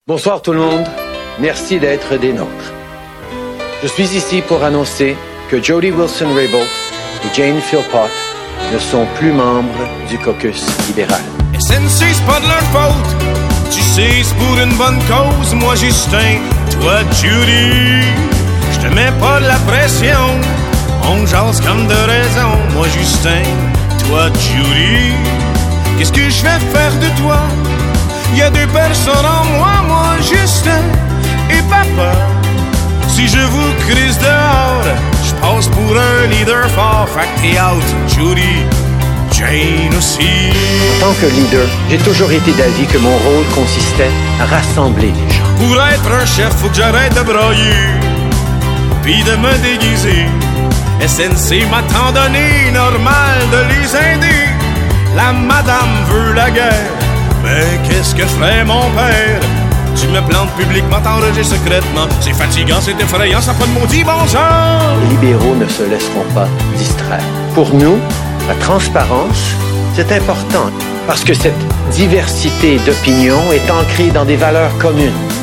Bonsoir tout le monde, merci d'être des nôtres. Je suis ici pour annoncer que Jody Wilson-Raybould et Jane Philpott ne sont plus membres du caucus libéral. SNC, c'est pas de leur faute. Tu sais, c'est pour une bonne cause. Moi, Justin, toi, Judy. Je te mets pas de la pression. On jase comme de raison. Moi, Justin, toi, Judy. Qu'est-ce que je vais faire de toi? Y a deux personnes en moi, Justin et papa. Si je vous crise dehors, je passe pour un leader fort. Fait que t'es out, Judy, Jane aussi. En tant que leader, j'ai toujours été d'avis que mon rôle consistait à rassembler les gens. Pour être un chef, faut que j'arrête de brailler puis de me déguiser. SNC m'a tant donné, normal de les aider. La madame veut la guerre, mais qu'est-ce que ferait mon père? Tu me plantes publiquement, t'enregistres secrètement. C'est fatigant, c'est effrayant, ça n'a pas de maudit bon sens. Les libéraux ne se laisseront pas distraire. Pour nous, la transparence, c'est important parce que cette diversité d'opinions est ancrée dans des valeurs communes.